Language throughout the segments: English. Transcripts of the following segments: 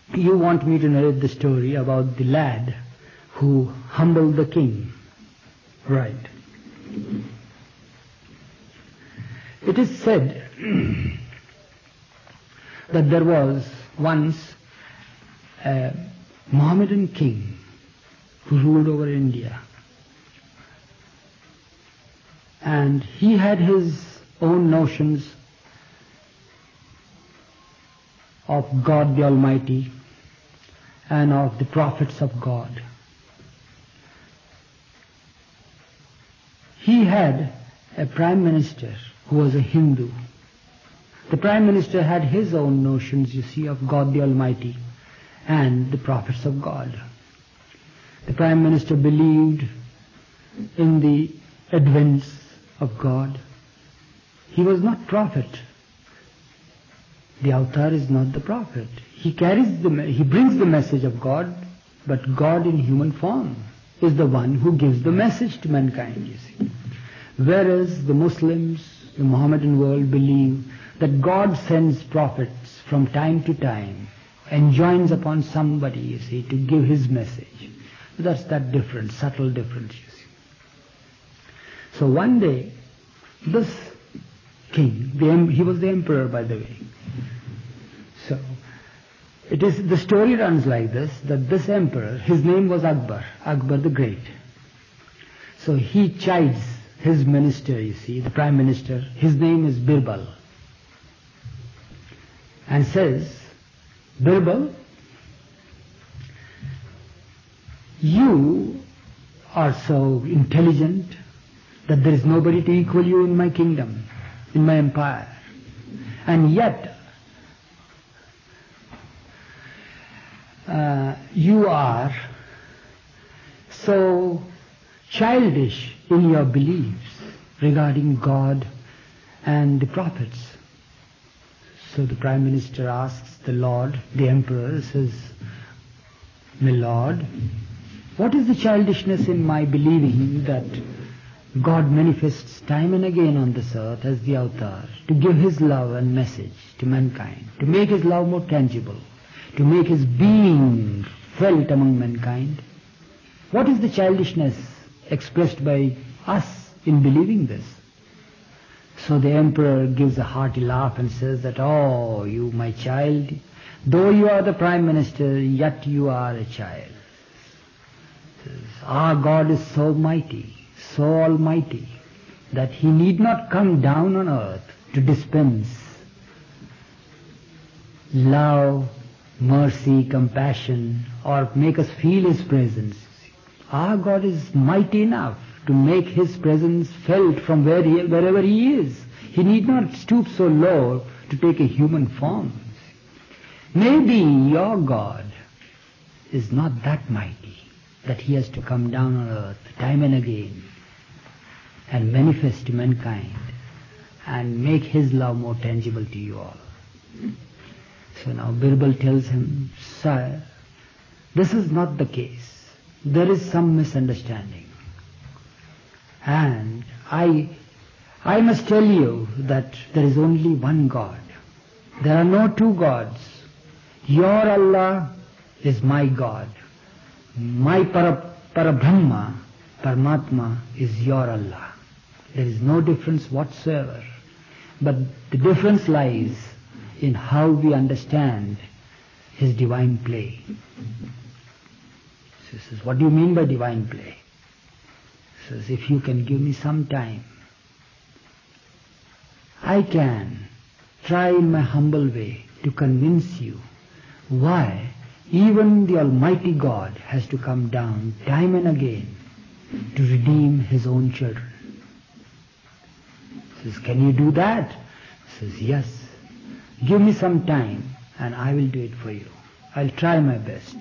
you want me to narrate the story about the lad who humbled the king. Right. It is said that there was once a Mohammedan king who ruled over India. And he had his own notions of God the Almighty and of the prophets of God. He had a prime minister who was a Hindu. The prime minister had his own notions, you see, of God the Almighty and the prophets of God. The prime minister believed in the advents of God. He was not prophet. The avatar is not the prophet. He brings the message of God, but God in human form is the one who gives the message to mankind, you see. Whereas the Muslims, the Mohammedan world, believe that God sends prophets from time to time and joins upon somebody, you see, to give his message. That's that difference, subtle difference, you see. So one day, this king, he was the emperor, by the way. So, the story runs like this, that this emperor, his name was Akbar the Great. So he chides his minister, you see, the prime minister, his name is Birbal, and says, Birbal, you are so intelligent that there is nobody to equal you in my kingdom, in my empire. And yet, you are so childish in your beliefs regarding God and the prophets. So the Prime Minister asks the Lord, the Emperor, says, my Lord, what is the childishness in my believing that God manifests time and again on this earth as the avatar to give his love and message to mankind, to make his love more tangible, to make his being felt among mankind? What is the childishness expressed by us in believing this? So the emperor gives a hearty laugh and says that, oh, you, my child, though you are the prime minister, yet you are a child. Says, our God is so mighty, so almighty, that he need not come down on earth to dispense love, mercy, compassion, or make us feel his presence. Our God is mighty enough to make his presence felt from wherever he is. He need not stoop so low to take a human form. Maybe your God is not that mighty that he has to come down on earth time and again and manifest to mankind and make his love more tangible to you all. So now Birbal tells him, sir, this is not the case. There is some misunderstanding. And I must tell you that there is only one God. There are no two gods. Your Allah is my God. My Parabrahma, Paramatma, is your Allah. There is no difference whatsoever. But the difference lies in how we understand his divine play. So he says, what do you mean by divine play? He says, if you can give me some time, I can try in my humble way to convince you why even the Almighty God has to come down time and again to redeem his own children. He says, can you do that? He says, yes. Give me some time and I will do it for you. I'll try my best.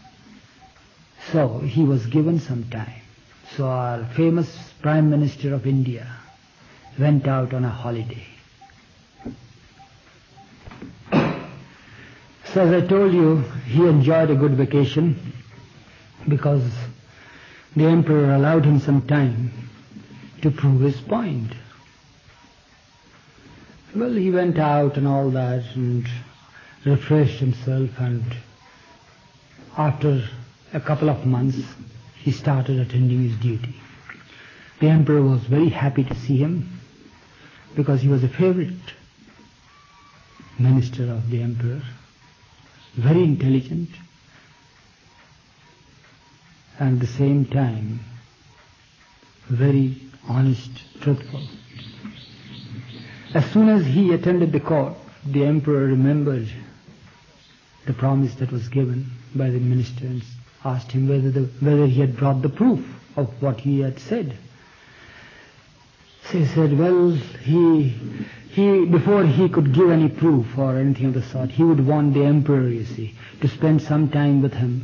So he was given some time. So our famous Prime Minister of India went out on a holiday. So as I told you, he enjoyed a good vacation because the emperor allowed him some time to prove his point. Well, he went out and all that and refreshed himself and after a couple of months, he started attending his duty. The emperor was very happy to see him because he was a favorite minister of the emperor, very intelligent, and at the same time very honest, truthful. As soon as he attended the court, the emperor remembered the promise that was given by the minister and asked him whether he had brought the proof of what he had said. So he said, well, he before he could give any proof or anything of the sort, he would want the emperor, you see, to spend some time with him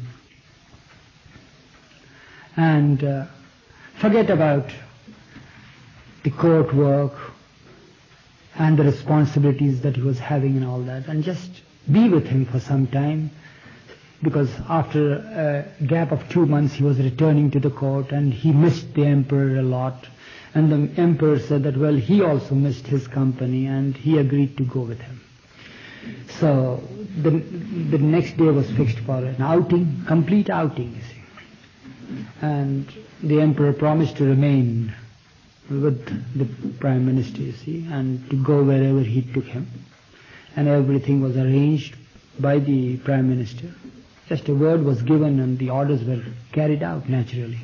and forget about the court work and the responsibilities that he was having and all that, and just be with him for some time, because after a gap of 2 months he was returning to the court and he missed the emperor a lot, and the emperor said that, well, he also missed his company and he agreed to go with him. So the next day was fixed for an outing, complete outing, you see. And the emperor promised to remain with the prime minister, you see, and to go wherever he took him. And everything was arranged by the prime minister. Just a word was given and the orders were carried out naturally.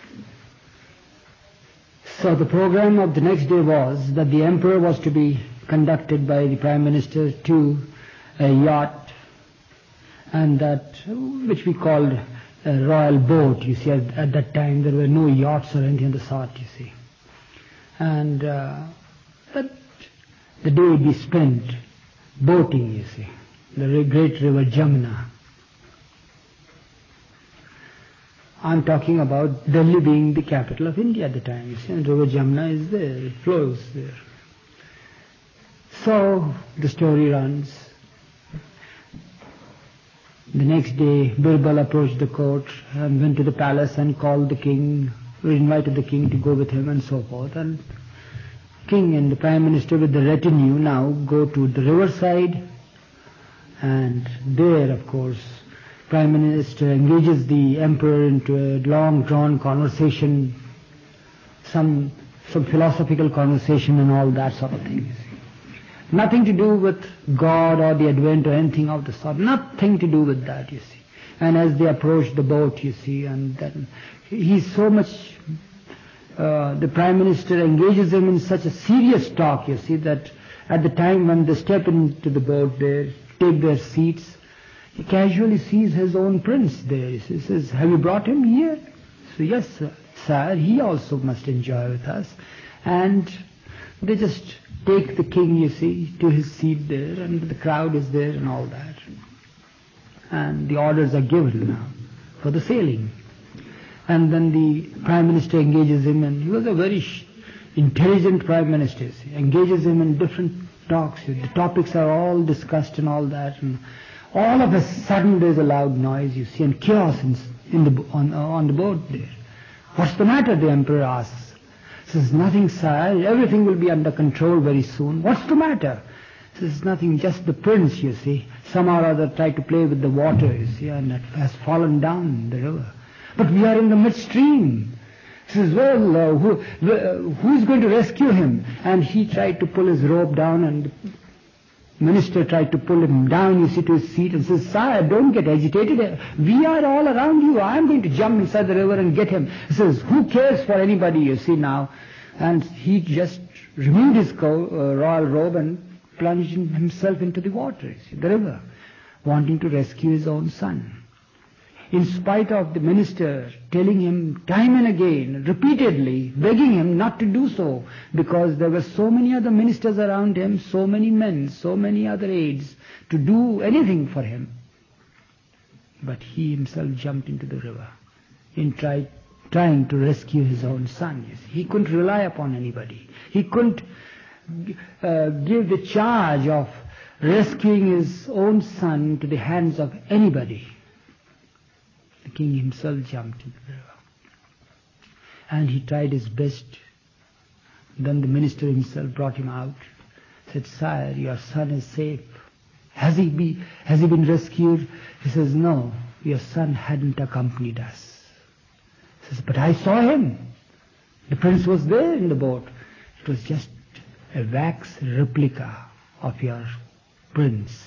So the program of the next day was that the emperor was to be conducted by the prime minister to a yacht, and that which we called a royal boat, you see. At that time there were no yachts or anything of the sort, you see. And that the day would be spent boating, you see, the great river Jamuna. I'm talking about Delhi being the capital of India at the time, you see, and river Jamuna is there, it flows there. So the story runs. The next day Birbal approached the court and went to the palace and called the king, invited the king to go with him and so forth. And king and the prime minister with the retinue now go to the riverside, and there, of course, prime minister engages the emperor into a long drawn conversation, some philosophical conversation and all that sort of thing. Nothing to do with God or the Advent or anything of the sort. Nothing to do with that, you see. And as they approach the boat, you see, and then he's so much, the prime minister engages him in such a serious talk, you see, that at the time when they step into the boat, they take their seats, he casually sees his own prince there. He says, have you brought him here? So, yes, sir, he also must enjoy with us. And they just take the king, you see, to his seat there, and the crowd is there and all that. And the orders are given now for the sailing. And then the prime minister engages him, and he was a very intelligent prime minister, see, engages him in different talks. The topics are all discussed and all that, and all of a sudden there's a loud noise, you see, and chaos on the boat there. What's the matter? The emperor asks. He says, nothing, sir, everything will be under control very soon. What's the matter? He says, nothing, just the prince, you see, somehow or other tried to play with the water, you see, and it has fallen down the river. But we are in the midstream. He says, well, who's going to rescue him? And he tried to pull his rope down, and the minister tried to pull him down, you see, to his seat, and says, sir, don't get agitated. We are all around you. I'm going to jump inside the river and get him. He says, who cares for anybody, you see, now? And he just removed his royal robe and plunged himself into the water, you see, the river, wanting to rescue his own son. In spite of the minister telling him time and again, repeatedly, begging him not to do so, because there were so many other ministers around him, so many men, so many other aides, to do anything for him. But he himself jumped into the river in trying to rescue his own son. He couldn't rely upon anybody. He couldn't give the charge of rescuing his own son into the hands of anybody. The king himself jumped into the river. And he tried his best. Then the minister himself brought him out. Said, sire, your son is safe. Has he been rescued? He says, no, your son hadn't accompanied us. He says, but I saw him. The prince was there in the boat. It was just a wax replica of your prince.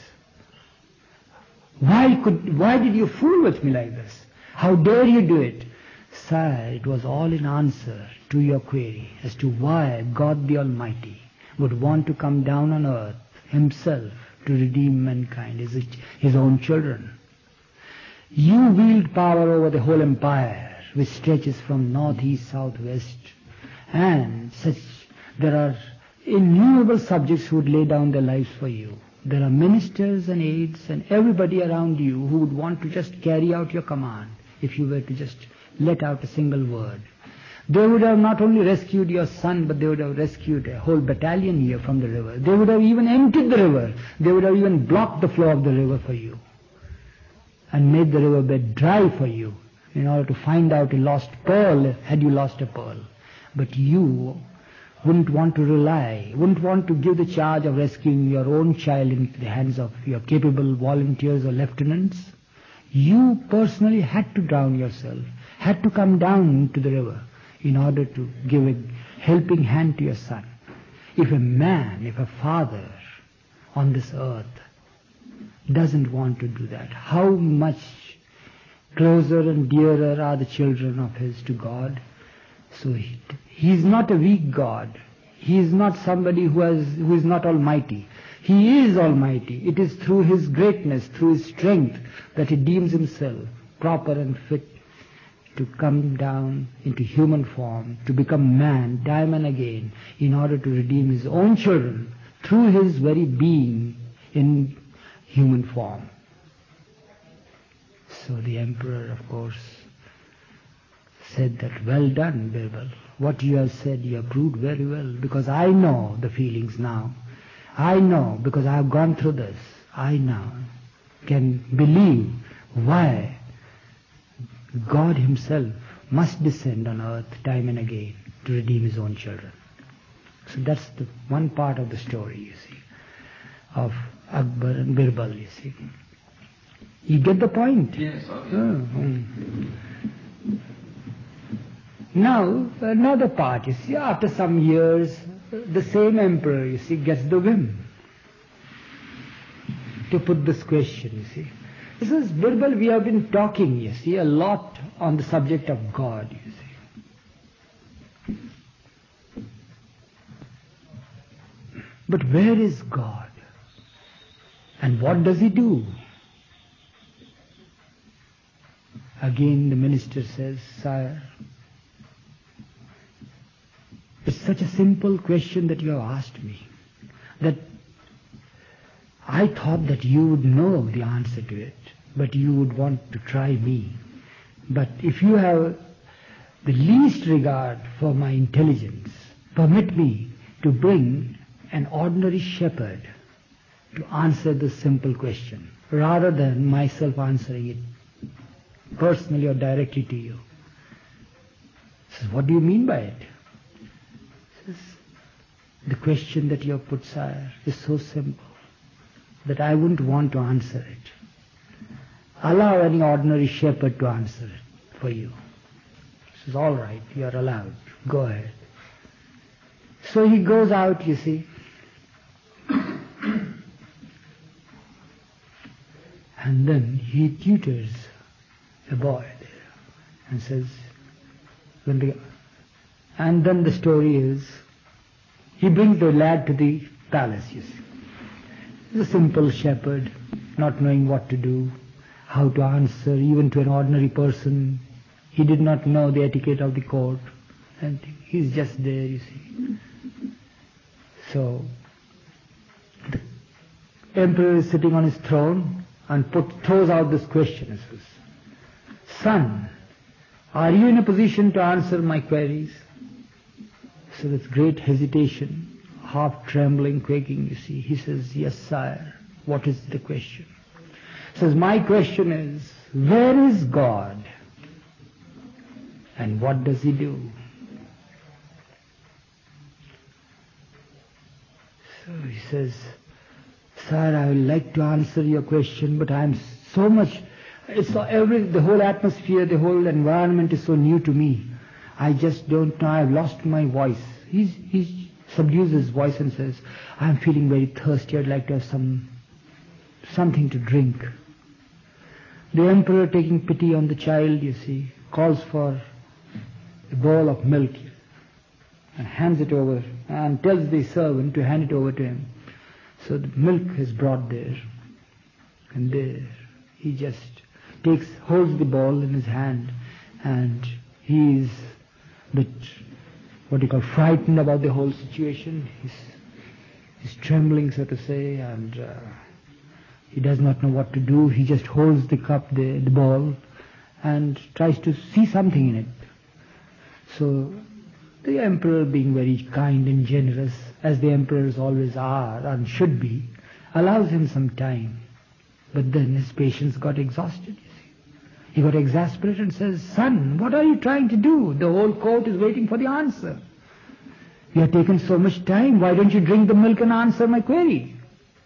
Why did you fool with me like this? How dare you do it? Sire, it was all in answer to your query as to why God the Almighty would want to come down on earth himself to redeem mankind, his own children. You wield power over the whole empire, which stretches from north, east, south, west, and there are innumerable subjects who would lay down their lives for you. There are ministers and aides and everybody around you who would want to just carry out your command if you were to just let out a single word. They would have not only rescued your son, but they would have rescued a whole battalion here from the river. They would have even emptied the river. They would have even blocked the flow of the river for you and made the riverbed dry for you in order to find out a lost pearl, had you lost a pearl. But you wouldn't want to rely, wouldn't want to give the charge of rescuing your own child into the hands of your capable volunteers or lieutenants. You personally had to drown yourself, had to come down to the river in order to give a helping hand to your son. If a man, if a father on this earth doesn't want to do that, how much closer and dearer are the children of his to God? So he is not a weak God. He is not somebody who is not almighty. He is almighty. It is through his greatness, through his strength, that he deems himself proper and fit to come down into human form, to become man time and again, in order to redeem his own children through his very being in human form. So the emperor, of course, said that, well done, Birbal. What you have said, you have proved very well, because I know the feelings now. I know, because I have gone through this. I now can believe why God himself must descend on earth time and again to redeem his own children. So that's the one part of the story, you see, of Akbar and Birbal, you see. You get the point? Yes. Now, another part, you see, after some years, the same emperor, you see, gets the whim to put this question, you see. He says, Birbal, we have been talking, you see, a lot on the subject of God, you see. But where is God? And what does he do? Again the minister says, Sire, it's such a simple question that you have asked me, that I thought that you would know the answer to it, but you would want to try me. But if you have the least regard for my intelligence, permit me to bring an ordinary shepherd to answer this simple question, rather than myself answering it personally or directly to you. He says, what do you mean by it? He says, the question that you have put, sire, is so simple that I wouldn't want to answer it. Allow any ordinary shepherd to answer it for you. He says, all right, you are allowed. Go ahead. So he goes out, you see, and then he tutors a boy there and says, and then the story is, he brings the lad to the palace, you see. He's a simple shepherd, not knowing what to do, how to answer even to an ordinary person. He did not know the etiquette of the court, and he's just there, you see. So the emperor is sitting on his throne and throws out this question. He says, son, are you in a position to answer my queries? So with great hesitation, half trembling, quaking, you see, he says, yes, sire. What is the question? He says, my question is, where is God? And what does he do? So he says, sir, I would like to answer your question, but I am so much The whole atmosphere, the whole environment is so new to me. I just don't know, I've lost my voice. He subdues his voice and says, I'm feeling very thirsty, I'd like to have something to drink. The emperor, taking pity on the child, you see, calls for a bowl of milk and hands it over and tells the servant to hand it over to him. So the milk is brought there, and there he just holds the bowl in his hand, and he is a bit, frightened about the whole situation. He's trembling, so to say, and he does not know what to do. He just holds the cup, the bowl, and tries to see something in it. So the emperor, being very kind and generous, as the emperors always are and should be, allows him some time. But then his patience got exhausted, you see. He got exasperated and says, son, what are you trying to do? The whole court is waiting for the answer. You have taken so much time, why don't you drink the milk and answer my query?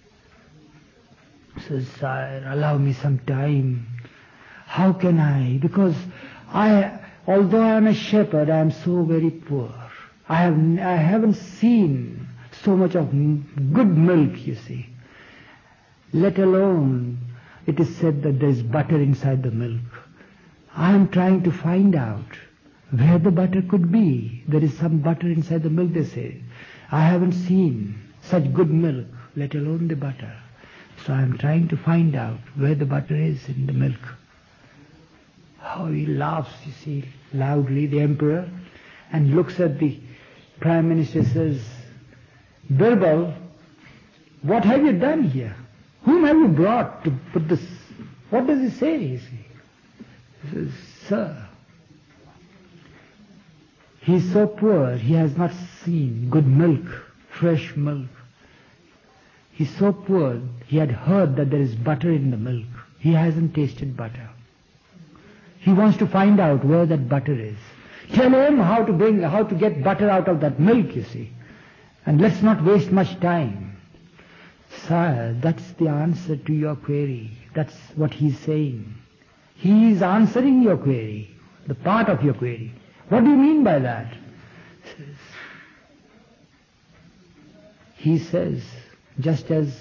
He says, sire, allow me some time. How can I? Because although I am a shepherd, I am so very poor. I haven't seen so much of good milk, you see. Let alone, it is said that there is butter inside the milk. I am trying to find out where the butter could be. There is some butter inside the milk, they say. I haven't seen such good milk, let alone the butter. So I am trying to find out where the butter is in the milk. How he laughs, you see, loudly, the emperor, and looks at the Prime Minister, says, Birbal, what have you done here? Whom have you brought to put this? What does he say? You see? He says, sir, he is so poor, he has not seen good milk, fresh milk. He is so poor, he had heard that there is butter in the milk. He hasn't tasted butter. He wants to find out where that butter is. Tell him how to get butter out of that milk, you see. And let's not waste much time. Sire, that's the answer to your query. That's what he's saying. He is answering your query, the part of your query. What do you mean by that? He says, just as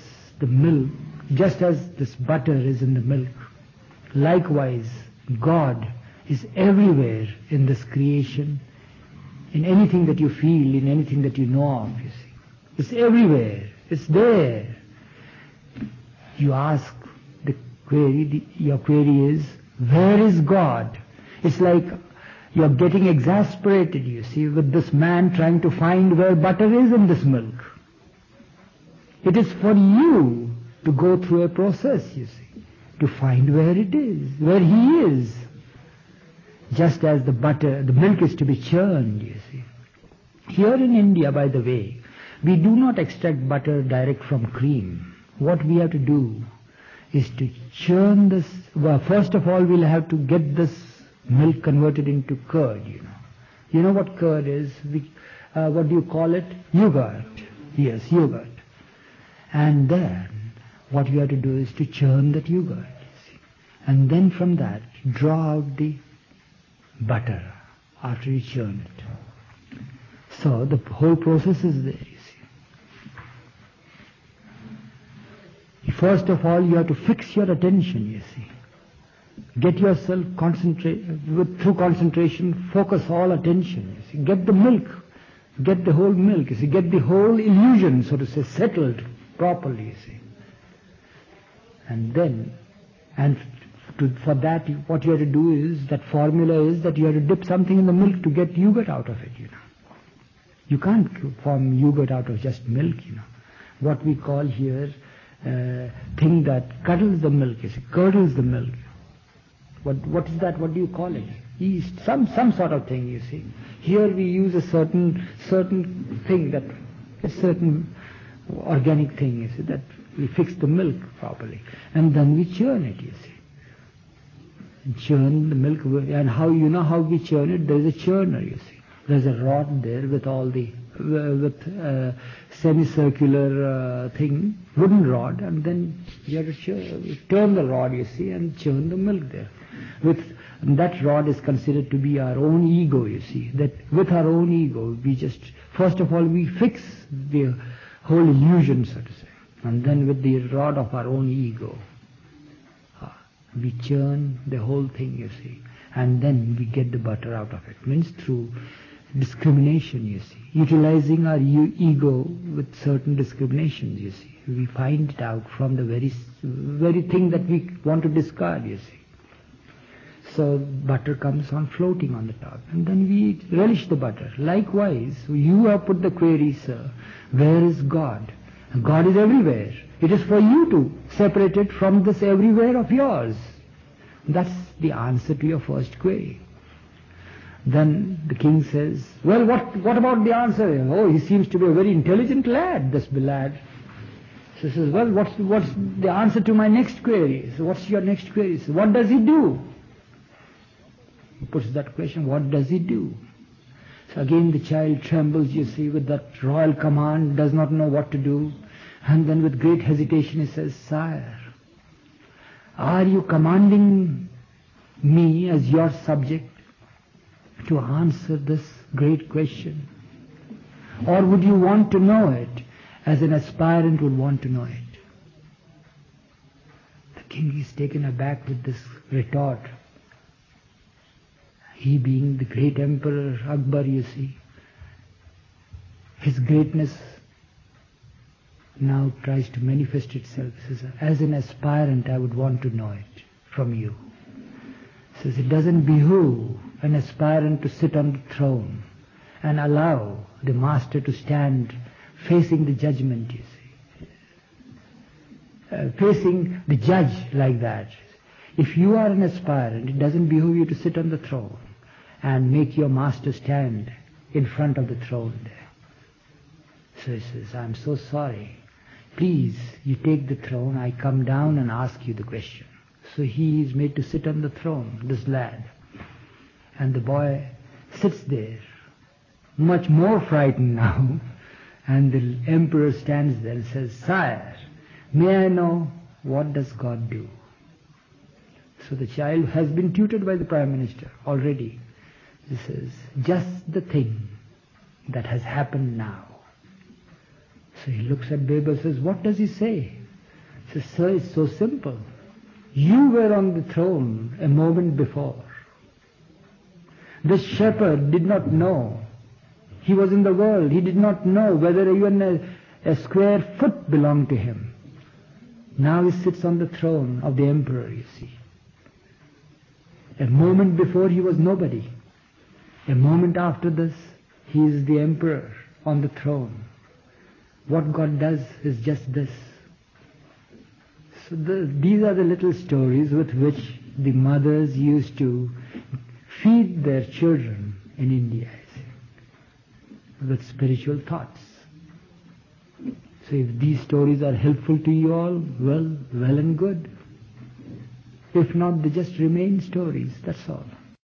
this butter is in the milk, likewise, God is everywhere in this creation, in anything that you feel, in anything that you know of, you see. It's everywhere. It's there. You ask the query, your query is, where is God? It's like you're getting exasperated, you see, with this man trying to find where butter is in this milk. It is for you to go through a process, you see, to find where it is, where he is. Just as the milk is to be churned, you see. Here in India, by the way, we do not extract butter direct from cream. What we have to do is to churn this. Well, first of all, we'll have to get this milk converted into curd, you know. You know what curd is? What do you call it? Yogurt. Yes, yogurt. And then what you have to do is to churn that yogurt, you see. And then from that, draw out the butter after you churn it. So the whole process is there, you see. First of all, you have to fix your attention, you see. Get yourself through concentration, focus all attention, you see. Get the milk, get the whole milk, you see. Get the whole illusion, so to say, settled properly, you see. And then, for that, what you have to do is, that formula is that you have to dip something in the milk to get yogurt out of it, you know. You can't form yogurt out of just milk, you know. What we call here, thing that curdles the milk, you see, curdles the milk. What is that? What do you call it? Yeast, some sort of thing, you see. Here we use a certain thing, that a certain organic thing, you see, that we fix the milk properly, and then we churn it, you see. And churn the milk, and how we churn it? There is a churner, you see. There's a rod there with all the semicircular thing, wooden rod, and then you have to turn the rod, you see, and churn the milk there. That rod is considered to be our own ego, you see. That with our own ego, we just, first of all, we fix the whole illusion, so to say. And then with the rod of our own ego, we churn the whole thing, you see. And then we get the butter out of it. Means through discrimination, you see. Utilizing our ego with certain discriminations, you see. We find it out from the very thing that we want to discard, you see. So butter comes on floating on the top, and then we relish the butter. Likewise, you have put the query, sir, where is God? And God is everywhere. It is for you to separate it from this everywhere of yours. That's the answer to your first query. Then the king says, well, what about the answer? Oh, he seems to be a very intelligent lad, this lad. So he says, well, what's the answer to my next query? So what's your next query? So what does he do? He puts that question, what does he do? So again the child trembles, you see, with that royal command, does not know what to do. And then with great hesitation he says, sire, are you commanding me as your subject to answer this great question? Or would you want to know it as an aspirant would want to know it? The king is taken aback with this retort. He being the great emperor Akbar, you see, his greatness now tries to manifest itself. He says, as an aspirant I would want to know it from you. He says, it doesn't behoove an aspirant to sit on the throne and allow the master to stand facing the judgment, you see. Facing the judge like that. If you are an aspirant, it doesn't behoove you to sit on the throne and make your master stand in front of the throne there. So he says, I'm so sorry. Please, you take the throne, I come down and ask you the question. So he is made to sit on the throne, this lad. And the boy sits there, much more frightened now. And the emperor stands there and says, sire, may I know what does God do? So the child has been tutored by the Prime Minister already. He says, just the thing that has happened now. So he looks at Birbal and says, what does he say? He says, sir, it's so simple. You were on the throne a moment before. The shepherd did not know. He was in the world. He did not know whether even a square foot belonged to him. Now he sits on the throne of the emperor, you see. A moment before he was nobody. A moment after this, he is the emperor on the throne. What God does is just this. So these are the little stories with which the mothers used to feed their children in India, with spiritual thoughts. So if these stories are helpful to you all, well and good. If not, they just remain stories, that's all.